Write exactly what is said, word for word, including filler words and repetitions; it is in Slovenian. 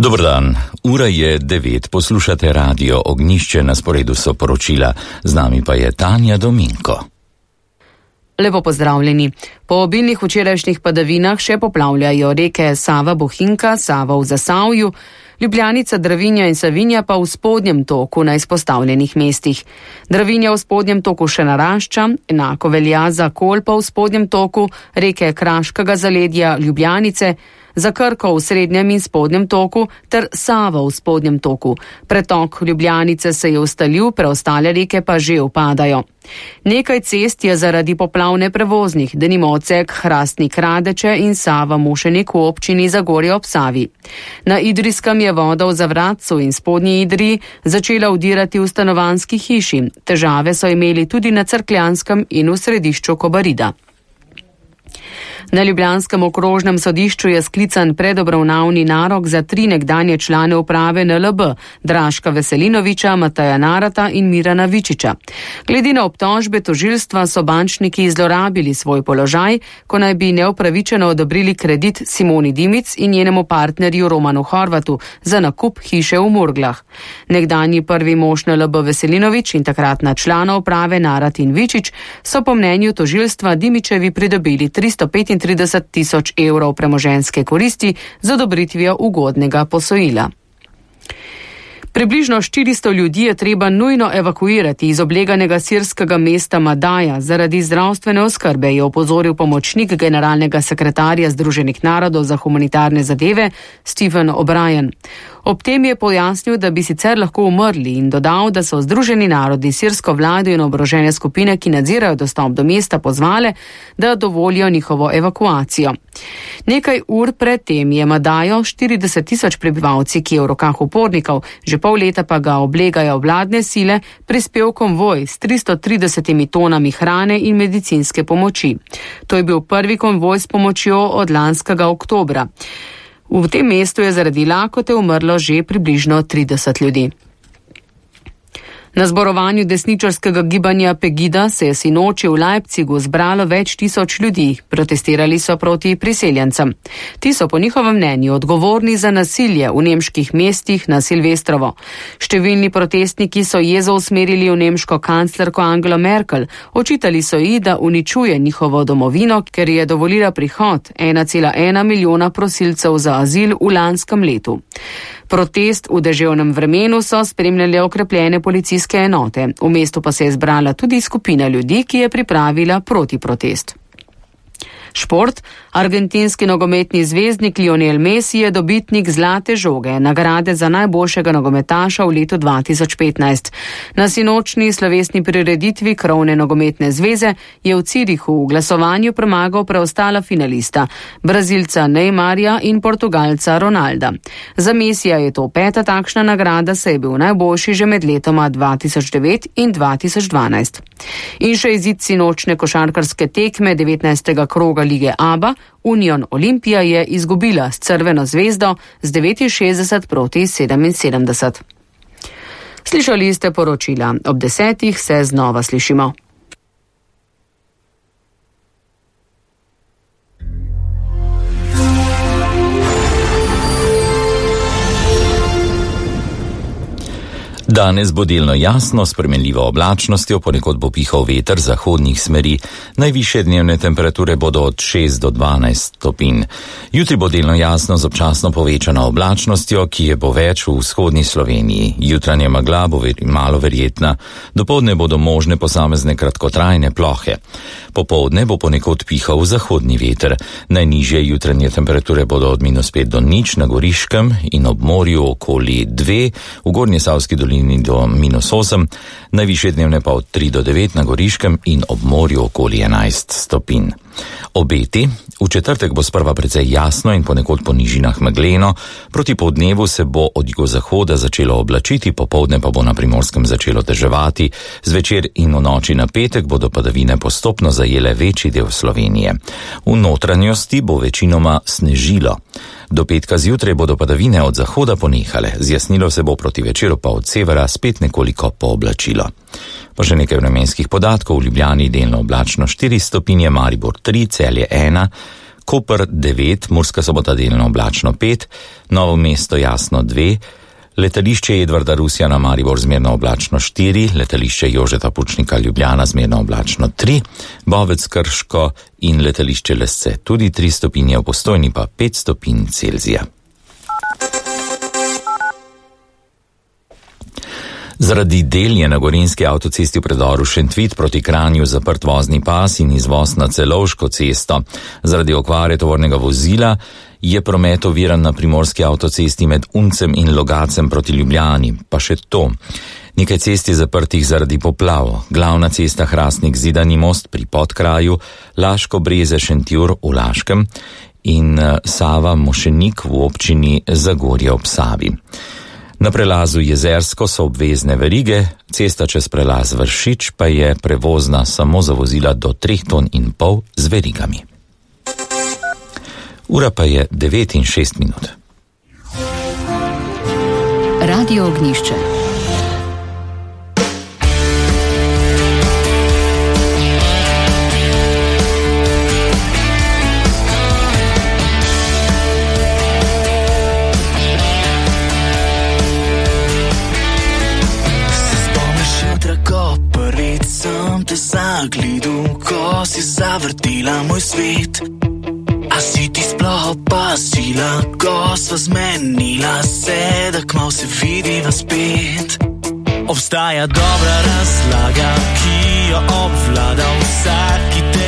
Dober dan, ura je devet, poslušate radio Ognjišče, na sporedu so poročila, z nami pa je Tanja Dominko. Lepo pozdravljeni. Po obilnih včerajšnjih padavinah še poplavljajo reke Sava Bohinjka, Sava v Zasavju, Ljubljanica, Dravinja in Savinja pa v spodnjem toku na izpostavljenih mestih. Dravinja v spodnjem toku še narašča, enako velja za Kolpo v spodnjem toku, reke Kraškega zaledja, Ljubljanice, za Krko v srednjem in spodnjem toku ter Savo v spodnjem toku. Pretok Ljubljanice se je ustalil, preostale reke pa že upadajo. Nekaj cest je zaradi poplav neprevoznih, denimo odsek Hrastnik-Radeče in Sava-Mušenik v občini Zagorje ob Savi. Na Idrijskem je voda v Zavratcu in spodnji Idriji začela vdirati v stanovanjski hiši. Težave so imeli tudi na Cerkljanskem in v središču Kobarida. Na ljubljanskem okrožnem sodišču je sklican predobravnavni narok za tri nekdanje člane uprave N L B, Draška Veselinoviča, Mateja Narata in Mirana Vičiča. Glede na obtožbe tožilstva so bančniki zlorabili svoj položaj, ko naj bi neupravičeno odobrili kredit Simoni Dimic in njenemu partnerju Romanu Horvatu za nakup hiše v Murglah. Nekdanji prvi mož N L B Veselinovič in takratna člana uprave Narat in Vičič so po mnenju tožilstva Dimičevi pridobili tristo petintrideset tisoč evrov premoženjske koristi z odobritvijo ugodnega posojila. Približno štiristo ljudi je treba nujno evakuirati iz obleganega sirskega mesta Madaja zaradi zdravstvene oskrbe, je opozoril pomočnik generalnega sekretarja Združenih narodov za humanitarne zadeve Stephen O'Brien. Ob tem je pojasnil, da bi sicer lahko umrli in dodal, da so Združeni narodi sirsko vlado in oborožene skupine, ki nadzirajo dostop do mesta, pozvale, da dovolijo njihovo evakuacijo. Nekaj ur pred tem je Madajo štirideset tisoč prebivalci, ki je v rokah upornikov, že pol leta pa ga oblegajo vladne sile, prispel konvoj s tristo tridesetimi tonami hrane in medicinske pomoči. To je bil prvi konvoj s pomočjo od lanskega oktobra. V tem mestu je zaradi lakote umrlo že približno trideset ljudi. Na zborovanju desničarskega gibanja Pegida se je sinoči v Leipzigu zbralo več tisoč ljudi. Protestirali so proti priseljencem. Ti so po njihovem mnenju odgovorni za nasilje v nemških mestih na Silvestrovo. Številni protestniki so jezo usmerili v nemško kanclerko Angelo Merkel. Očitali so ji, da uničuje njihovo domovino, ker je dovolila prihod ena cela ena milijona prosilcev za azil v lanskem letu. Protest v deževnem vremenu so spremljale okrepljene policijske enote. V mestu pa se je zbrala tudi skupina ljudi, ki je pripravila protiprotest. Šport. Argentinski nogometni zvezdnik Lionel Messi je dobitnik zlate žoge, nagrade za najboljšega nogometaša v letu dva tisoč petnajst. Na sinočni slovesni prireditvi krovne nogometne zveze je v Cirihu v glasovanju premagal preostala finalista, Brazilca Neymarja in Portugalca Ronalda. Za Messija je to peta takšna nagrada, saj je bil najboljši že med letoma dva tisoč devet in dva tisoč dvanajst. In še izid sinočne košarkarske tekme devetnajstega kroga Lige ABA, Union Olimpija je izgubila s Crveno zvezdo z devetinšestdeset proti sedeminsedemdeset. Slišali ste poročila. Ob desetih se znova slišimo. Danes bo delno jasno, s spremenljivo oblačnostjo, ponekod bo pihal veter zahodnih smeri. Najvišje dnevne temperature bodo od šest do dvanajst stopinj. Jutri bo delno jasno z občasno povečano oblačnostjo, ki je bo več v vzhodni Sloveniji. Jutranja megla bo ver, malo verjetna. Dopoldne bodo možne posamezne kratkotrajne plohe. Popoldne bo ponekod pihal zahodni veter. Najnižje jutranje temperature bodo od minus pet do nič na Goriškem in ob morju okoli dve, v Gornjesavski dolini do minus osem, najvišje dnevne pa od tri do devet na Goriškem in ob morju okoli enajst stopinj. Obeti. V četrtek bo sprva precej jasno in ponekod po nižinah megleno, proti poldnevu se bo od jugozahoda začelo oblačiti, popoldne pa bo na Primorskem začelo deževati, zvečer in v noči na petek bodo padavine postopno zajele večji del Slovenije. V notranjosti bo večinoma snežilo. Do petka zjutraj bodo padavine od zahoda ponehale, zjasnilo se bo proti večeru pa od severa spet nekoliko pooblačilo. Pa še nekaj vremenskih podatkov. V Ljubljani delno oblačno štiri stopinje, Maribor tri, Celje ena, Koper devet, Murska Sobota delno oblačno pet, Novo mesto jasno dve, letališče Edvarda Rusjana Maribor zmerno oblačno štiri, letališče Jožeta Pučnika Ljubljana zmerno oblačno tri, Bovec Krško in letališče Lesce tudi tri stopinje, v Postojni pa pet stopinj Celzija. Zaradi del je na gorenjski avtocesti v predoru Šentvit proti Kranju zaprt vozni pas in izvoz na Celovško cesto. Zaradi okvare tovornega vozila je promet oviran na primorski avtocesti med Uncem in Logacem proti Ljubljani. Pa še to. Nekaj cest je zaprtih zaradi poplav. Glavna cesta Hrastnik Zidani most pri Podkraju, Laško Breze Šentjur v Laškem in Sava Mošenik v občini Zagorje ob Savi. Na prelazu Jezersko so obvezne verige, cesta čez prelaz Vršič pa je prevozna samo za vozila do treh ton in pol z verigami. Ura pa je devet in šest minut. Radio Ognjišče. Zagledu, ko si zavrtila moj svet. A si ti sploh opazila, ko sva zmenila se, da kmalu se vidiva spet. Obstaja dobra razlaga, ki jo obvlada vsaki te